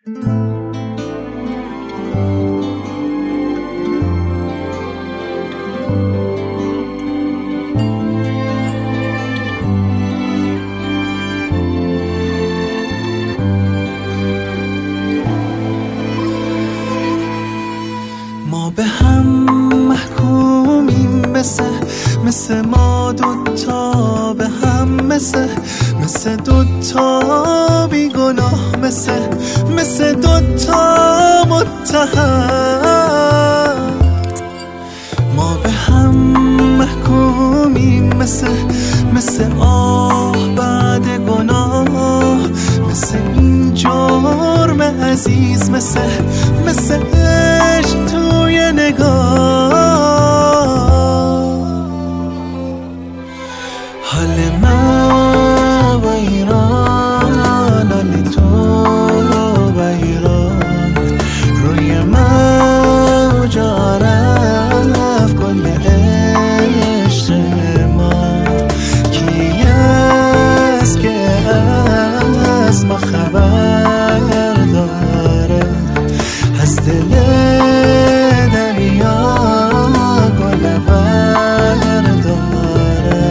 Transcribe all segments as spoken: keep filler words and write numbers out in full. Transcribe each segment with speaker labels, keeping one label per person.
Speaker 1: ما به هم محکومیم، مثل مثل ما دوتا به هم، مثل مثل دوتا بیگناه، مثل مثل دوتا متهم. ما به هم محکومیم، مثل مثل آه بعد گناه، مثل این جرم عزیز، مثل مثل عشق توی نگاه. حال من و ایران، حال تو و ایران، روی موج رفت کل عشق ما. کی است که از ما خبر داره، از دل دریا گل برداره.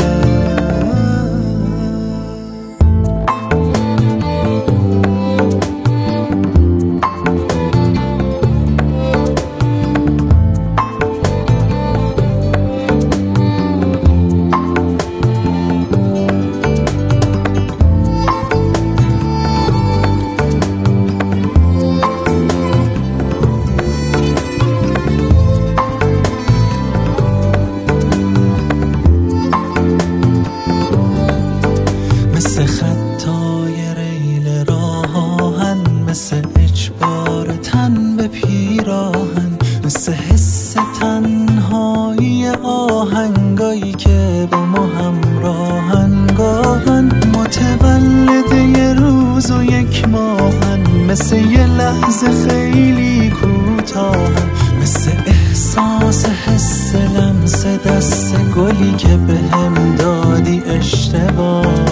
Speaker 1: مثل خطای ریل راهن، مثل اجبار تن به پیراهن، مثل حس تنهایی آهنگایی که با ما همراهن. گاهن متولد یه روز و یک ماهن، مثل یه لحظه خیلی کوتاهن، مثل احساس حس لمس دست گلی که به هم دادی اشتباه.